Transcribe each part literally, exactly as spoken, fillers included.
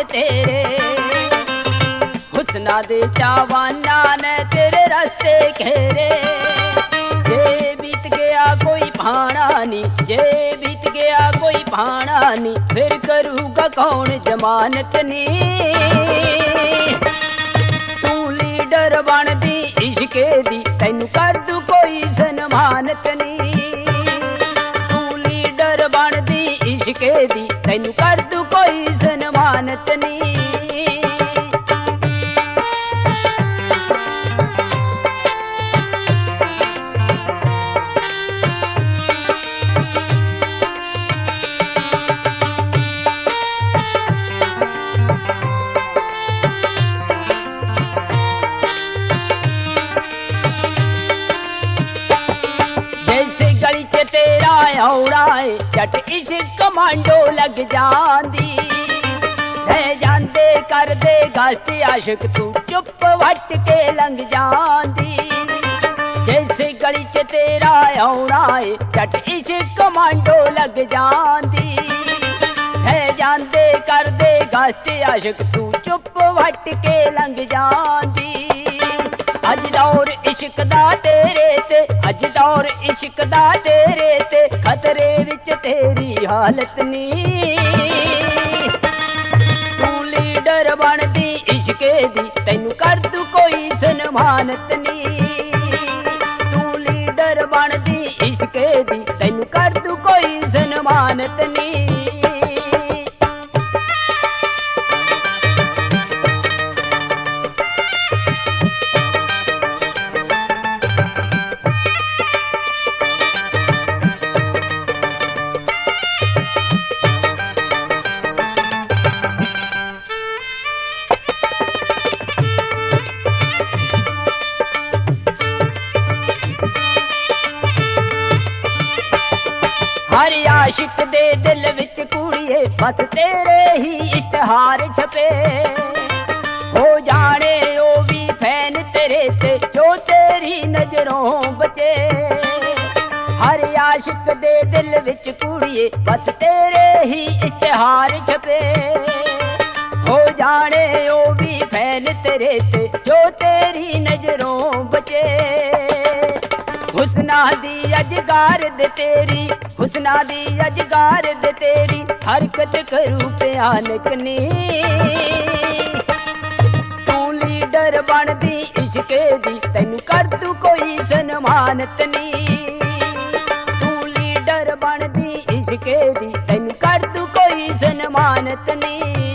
तेरे हुस्ना दे चावाना ने तेरे रास्ते घेरे। जे बीत गया कोई भाना नी, जे बीत गया कोई भाना नी, फिर करूगा कौन जमानत नी। तू लीडर बन दी इश्के दी, तैनू कर दू कोई सन्मानत नी। तू लीडर बन दी इश्के दी, तैनू कर दू कोई सन्मानत नी। औड़ाए जट इश्क कमांडो लग जांदी, रह जांदे कर दे गश्त आशिक तू चुप वट के लंघ जांदी। जैसे गली च तेरा औड़ाए जट इश्क कमांडो लग जांदी, रह जांदे कर दे गश्त आशिक तू चुप वट के लंघ जांदी। अज दौर इश्क दा तेरे ते, अज दौर इश्क दा तेरे ते, खतरे विच तेरी हालत नी। तू लीडर बन दी इश्के दी, तैनू कर दू कोई सन्मानत नी। तू लीडर बन दी इश्के दी, तैनू कर दू कोई सन्मानत नी। हर आशिक दे दिल विच कुड़िए बस तेरे ही इश्तहार छपे, हो जाने ओ भी फैन तेरे ते जो तेरी नजरों बचे। हर आशिक दे दिल विच कुड़िए बस तेरे ही इश्तहार छपे, हो जाने ओ भी फैन तेरे ते जो तेरी नजरों बचे। हुस्ना दी अजगार दे तेरी, हुस्ना दी अजगार दे तेरी, हरकत करू भयानक नी। तू लीडर बन दी इश्के दी, तैनू कर दू कोई सन्मानत नी। तू लीडर बन दी इश्के दी, तैनू कर दू कोई सन्मानत नी।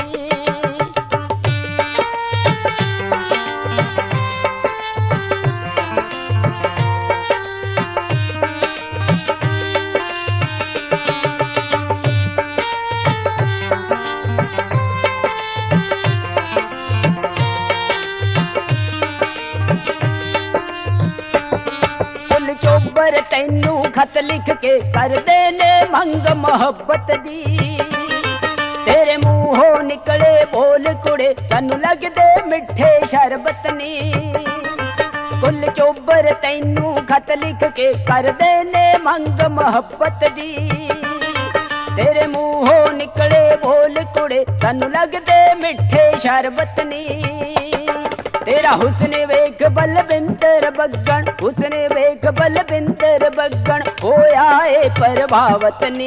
चोबर तैनू खत लिख के कर देने मंग मोहब्बत दी, तेरे मुंहों निकले बोल कुड़े सानू लगदे मिठे शरबत नी। कुल चोबर तैनू खत लिख के कर देने मंग मोहब्बत दी, तेरे मुंहों निकले बोल कुड़े सानू लगदे मिठे शरबत नी। तेरा हुस्न वेख बलविंदर बग्गण, हुस्न वेख बलविंदर बग्गण, होया ए प्रभावत नी।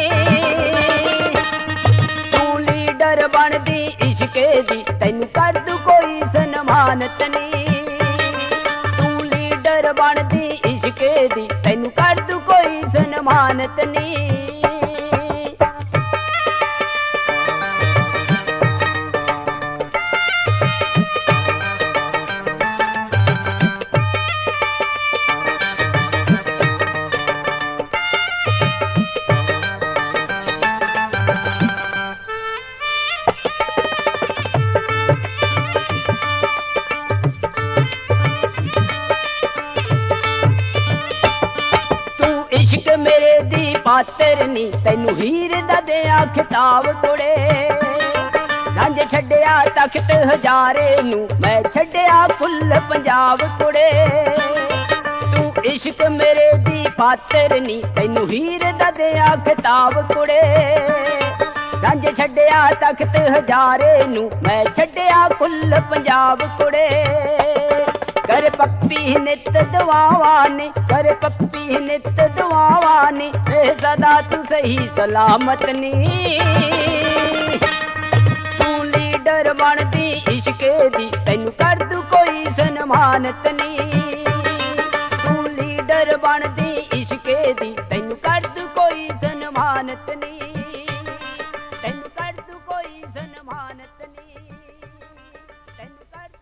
तू लीडर बन दी इश्के दी, तैनू कर दू कोई सन्मानत नी। तू लीडर बन दी इश्के दी, तैनू कर दू कोई सन्मानत नी। इश्क मेरे दी पातर नी, तैनू हीर दा दिया खिताब कुड़े। रंज छड्डिया तख्त हजारे नू, मैं छड्डिया कुल पंजाब कुड़े। तू इश्क मेरे दी पातर नी, तैनू हीर दा दिया खिताब कुड़े। ਰਾਂਝੇ ਛੱਡਿਆ ਤਖਤ ਹਜ਼ਾਰੇ ਨੂੰ, ਮੈਂ ਛੱਡਿਆ ਕੁੱਲ ਪੰਜਾਬ ਕੁੜੇ। ਕਰ ਪੱਪੀ ਨਿਤ ਦੁਆਵਾਂ ਨੇ, ਕਰ ਪੱਪੀ ਨਿਤ ਦੁਆਵਾਂ ਨੇ, ਏ ਸਦਾ ਤੂੰ ਸਹੀ ਸਲਾਮਤ ਨੀ। ਤੂੰ ਲੀਡਰ ਬਣਦੀ ਇਸ਼ਕੇ ਦੀ, ਤੈਨੂੰ ਕਰ ਦੂ ਕੋਈ ਸਨਮਾਨਤ ਨੀ। ਤੂੰ ਲੀਡਰ ਬਣਦੀ ਇਸ਼ਕੇ ਦੀ,